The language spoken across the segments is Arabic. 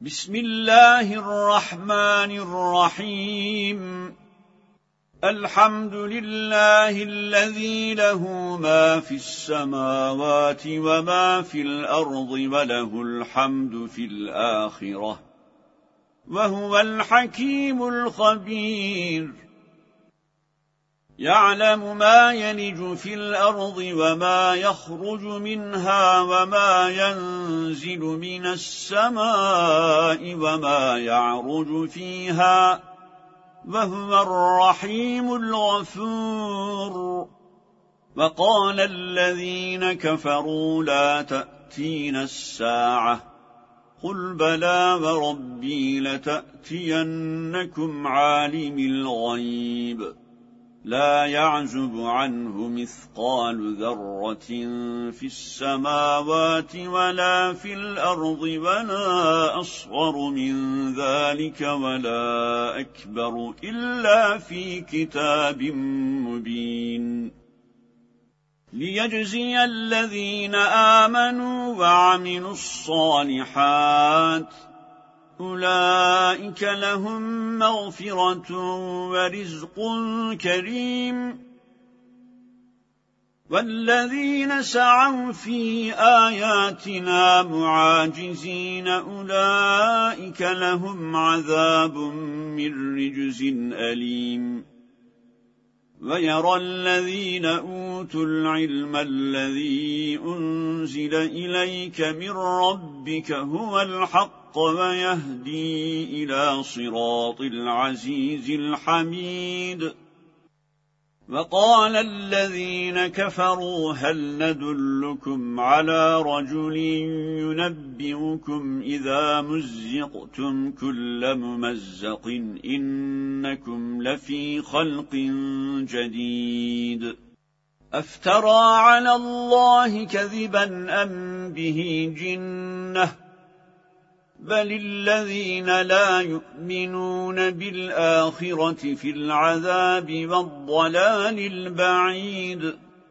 بسم الله الرحمن الرحيم الحمد لله الذي له ما في السماوات وما في الأرض وله الحمد في الآخرة وهو الحكيم الخبير يعلم ما يلج في الأرض وما يخرج منها وما ينزل من السماء وما يعرج فيها وهو الرحيم الغفور وقال الذين كفروا لا تأتين الساعة قل بلى وربي لتأتينكم عالم الغيب لا يعزب عنه مثقال ذرة في السماوات ولا في الأرض ولا أصغر من ذلك ولا أكبر إلا في كتاب مبين ليجزي الذين آمنوا وعملوا الصالحات أولئك لهم مغفرة ورزق كريم والذين سعوا في آياتنا معاجزين أولئك لهم عذاب من رجز أليم ويرى الذين أوتوا العلم الذي أنزل إليك من ربك هو الحق ويهدي إلى صراط العزيز الحميد وقال الذين كفروا هل ندلكم على رجل ينبئكم إذا مزقتم كل ممزق إنكم لفي خلق جديد أفترى على الله كذبا أم به جنة بل الذين لا يؤمنون بالآخرة في العذاب والضلال البعيد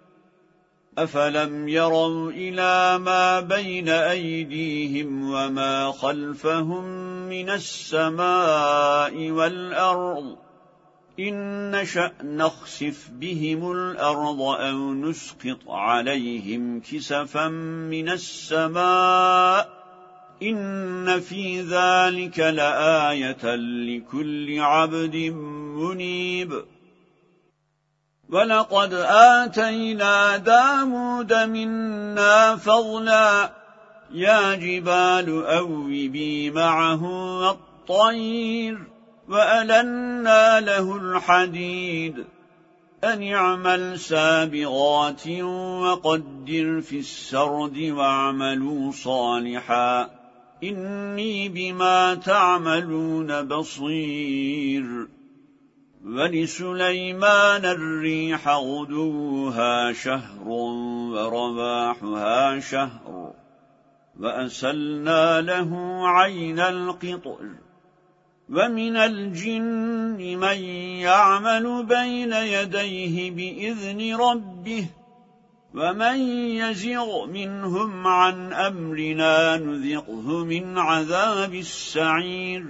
أفلم يروا إلى ما بين أيديهم وما خلفهم من السماء والأرض إن نشأ نخسف بهم الأرض أو نسقط عليهم كسفا من السماء إن في ذلك لآية لكل عبد منيب ولقد آتينا داود منا فضلا يا جبال أوبي معه والطير وألنا له الحديد أن يعمل سابغات وقدر في السرد واعملوا صالحا إني بما تعملون بصير ولسليمان الريح غدوها شهر ورواحها شهر وأسلنا له عين القطر ومن الجن من يعمل بين يديه بإذن ربه ومن يزغ منهم عن أمرنا نذقه من عذاب السعير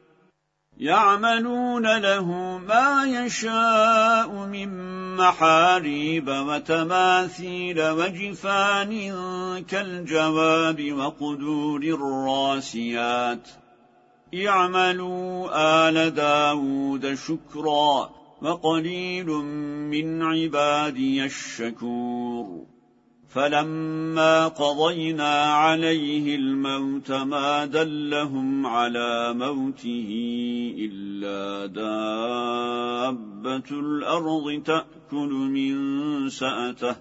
يعملون له ما يشاء من محاريب وتماثيل وجفان كالجواب وقدور الراسيات اعملوا آل داود شكرا وقليل من عبادي الشكور فلما قضينا عليه الموت ما دلهم على موته إلا دابة الأرض تأكل من سأته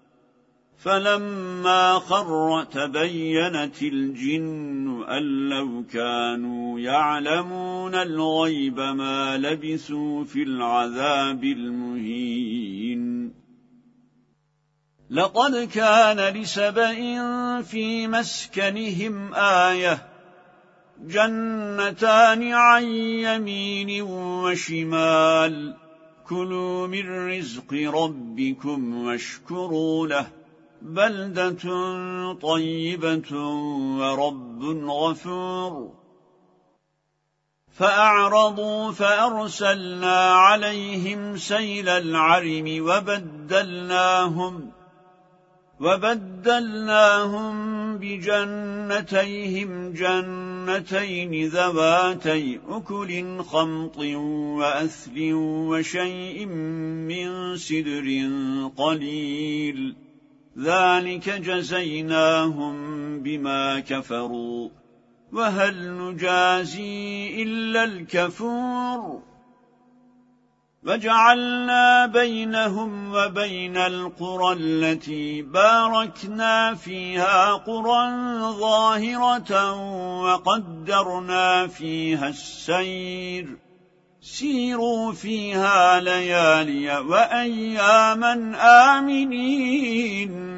فلما خر تبينت الجن أن لو كانوا يعلمون الغيب ما لبثوا في العذاب المهين لقد كان لسبإ في مسكنهم آية جنتان عن يمين وشمال كلوا من رزق ربكم واشكروا له بلدة طيبة ورب غفور فأعرضوا فأرسلنا عليهم سيل العرم وبدلناهم بجنتيهم جنتين ذواتي أكل خمط وأثل وشيء من سدر قليل ذلك جزيناهم بما كفروا وهل نجازي إلا الكفور وجعلنا بينهم وبين القرى التي باركنا فيها قرى ظاهرة وقدرنا فيها السير سيروا فيها ليالي وأياما آمنين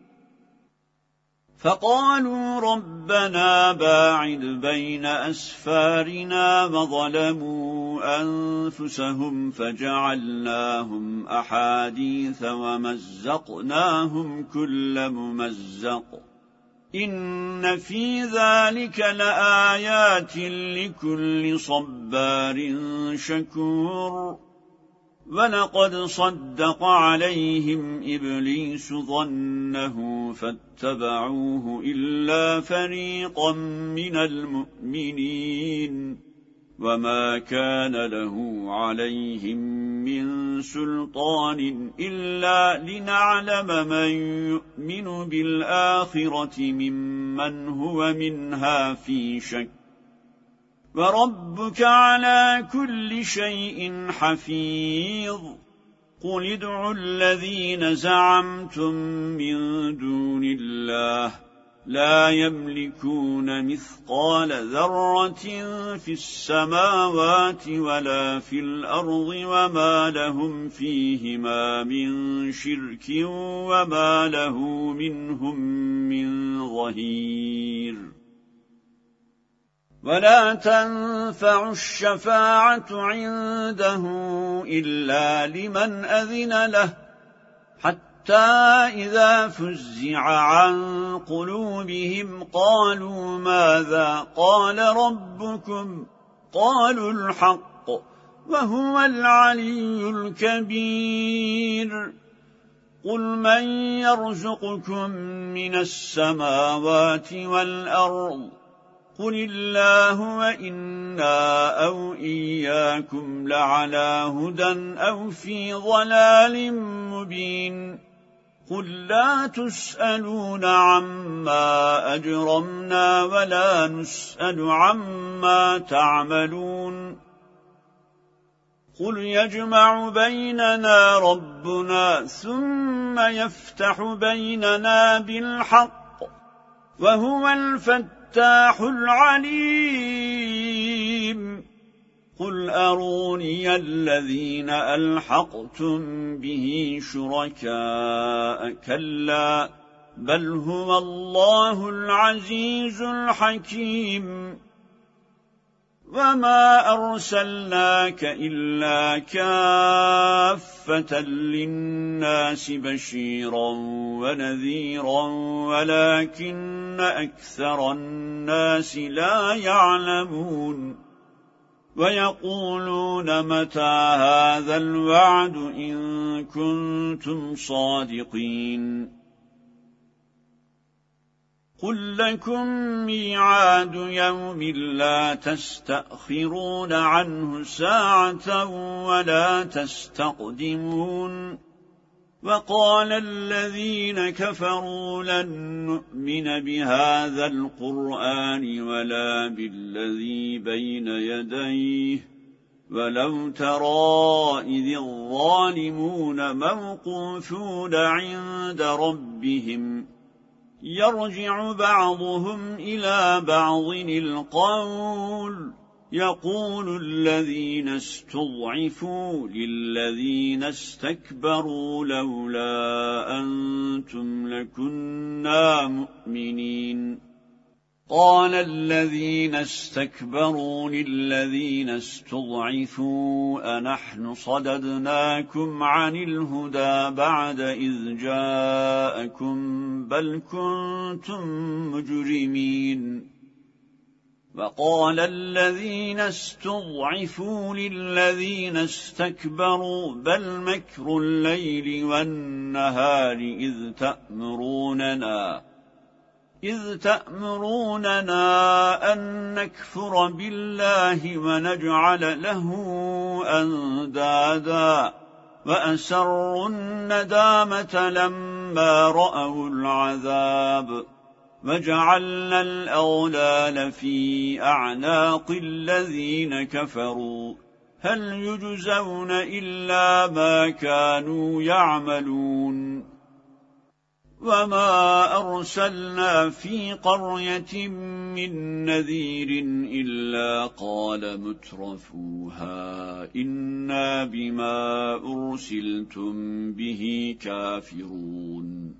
فقالوا ربنا باعد بين أسفارنا وظلموا أنفسهم فجعلناهم أحاديث ومزقناهم كل ممزق إن في ذلك لآيات لكل صبار شكور ولقد صدق عليهم إبليس ظنه فاتبعوه إلا فريقا من المؤمنين وما كان له عليهم من سلطان إلا لنعلم من يؤمن بالآخرة ممن هو منها في شك وربك على كل شيء حفيظ قل ادعوا الذين زعمتم من دون الله لا يملكون مثقال ذرة في السماوات ولا في الأرض وما لهم فيهما من شرك وما له منهم من ظهير ولا تنفع الشفاعة عنده إلا لمن أذن له حتى إذا فزع عن قلوبهم قالوا ماذا قال ربكم قالوا الحق وهو العلي الكبير قل من يرزقكم من السماوات والأرض قل الله وإنا أو إياكم لعلى هدى أو في ضلال مبين قل لا تسألون عما أجرمنا ولا نسأل عما تعملون قل يجمع بيننا ربنا ثم يفتح بيننا بالحق وهو الفتاح العليم قل أروني الذين ألحقتم به شركاء كلا بل هو الله العزيز الحكيم وما أرسلناك إلا كافة للناس بشيرا ونذيرا ولكن أكثر الناس لا يعلمون ويقولون متى هذا الوعد إن كنتم صادقين قل لكم ميعاد يوم لا تستأخرون عنه ساعة ولا تستقدمون وقال الذين كفروا لن نؤمن بهذا القرآن ولا بالذي بين يديه ولو ترى إذ الظالمون موقوفون عند ربهم يرجع بعضهم إلى بعض القول يقول الذين استضعفوا للذين استكبروا لولا أنتم لكنا مؤمنين قال الذين استكبروا للذين استضعفوا أنحن صددناكم عن الهدى بعد إذ جاءكم بل كنتم مجرمين وقال الذين استضعفوا للذين استكبروا بل مكر الليل والنهار إذ تأمروننا أن نكفر بالله ونجعل له أندادا وأسروا الندامة لما رأوا العذاب وجعلنا الأغلال في أعناق الذين كفروا هل يجزون إلا ما كانوا يعملون وما أرسلنا في قرية من نذير إلا قال مترفوها إنا بما أرسلتم به كافرون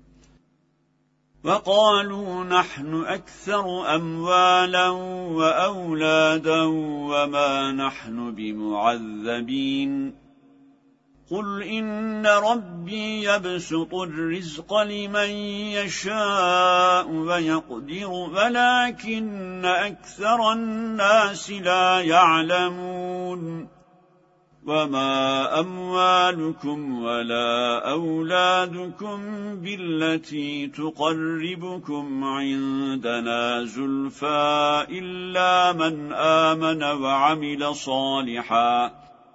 وقالوا نحن أكثر أموالا وأولادا وما نحن بمعذبين قل إن ربي يبسط الرزق لمن يشاء ويقدر ولكن أكثر الناس لا يعلمون وما أموالكم ولا أولادكم بالتي تقربكم عندنا زلفى إلا من آمن وعمل صالحا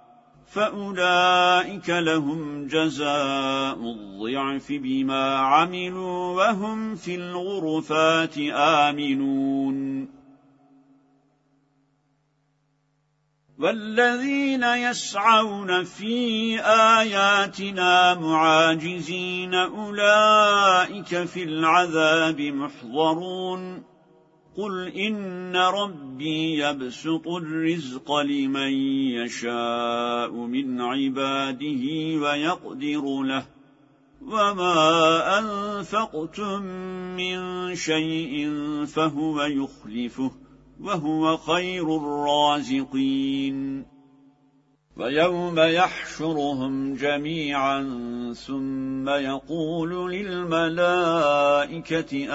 فأولئك لهم جزاء الضعف بما عملوا وهم في الغرفات آمنون والذين يسعون في آياتنا معاجزين أولئك في العذاب محضرون قل إن ربي يبسط الرزق لمن يشاء من عباده ويقدر له وما أنفقتم من شيء فهو يخلفه وهو خير الرازقين ويوم يحشرهم جميعا ثم يقول للملائكة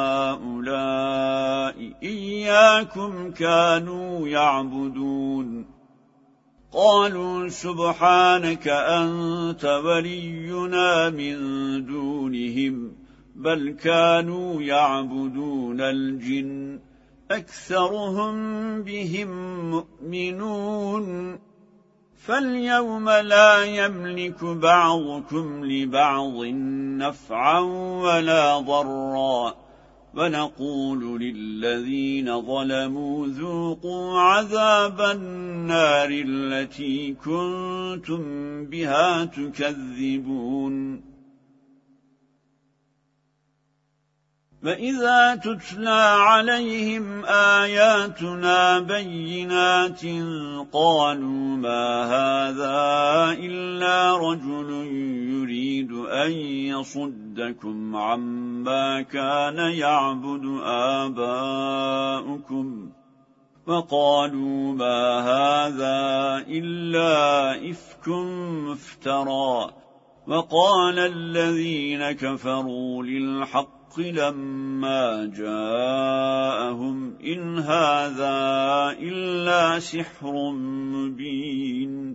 أهؤلاء إياكم كانوا يعبدون قالوا سبحانك أنت ولينا من دونهم بل كانوا يعبدون الجن أكثرهم بهم مؤمنون فاليوم لا يملك بعضكم لبعض نفعا ولا ضرا ونقول للذين ظلموا ذوقوا عذاب النار التي كنتم بها تكذبون وإذا تتلى عليهم آياتنا بينات قالوا ما هذا إلا رجل يريد أن يصدكم عما كان يعبد آباؤكم وقالوا ما هذا إلا إفك مفترى وقال الذين كفروا للحق لما جاءهم إن هذا إلا سحر مبين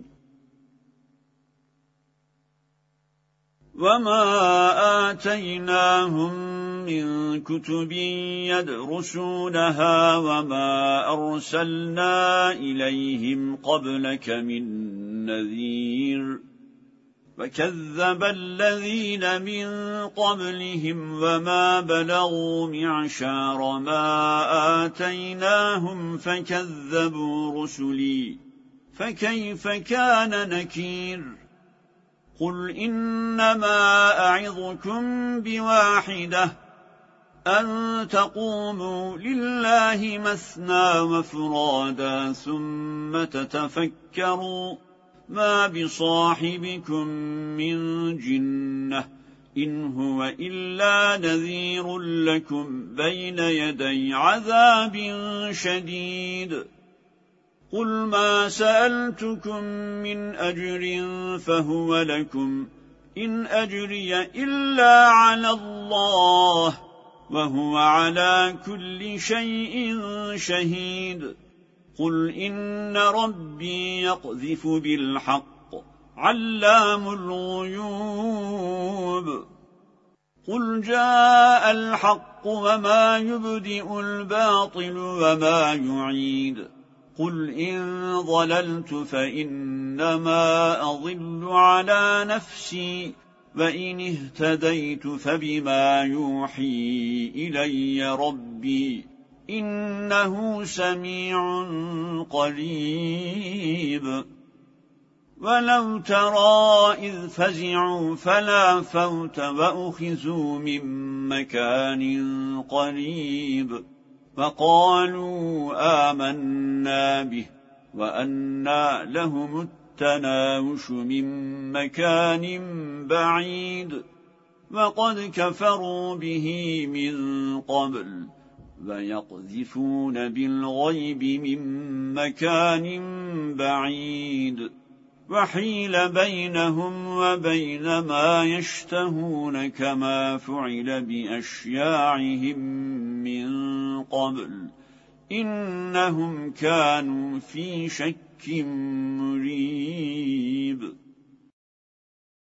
وما آتيناهم من كتب يدرسونها وما أرسلنا إليهم قبلك من نذير وكذب الذين من قبلهم وما بلغوا معشار ما آتيناهم فكذبوا رسلي فكيف كان نكير قل إنما أعظكم بواحدة أن تقوموا لله مثنى وفرادا ثم تتفكروا ما بصاحبكم من جنة إن هو إلا نذير لكم بين يدي عذاب شديد قل ما سألتكم من أجر فهو لكم إن أجري إلا على الله وهو على كل شيء شهيد قل إن ربي يقذف بالحق علام الغيوب قل جاء الحق وما يبدئ الباطل وما يعيد قل إن ضللت فإنما أضل على نفسي وإن اهتديت فبما يوحي إلي ربي إنه سميع قريب ولو ترى إذ فزعوا فلا فوت وأخذوا من مكان قريب فقالوا آمنا به وأنى لهم التناوش من مكان بعيد وقد كفروا به من قبل ويقذفون بالغيب من مكان بعيد وحيل بينهم وبين ما يشتهون كما فعل بأشياعهم من قبل إنهم كانوا في شك مريب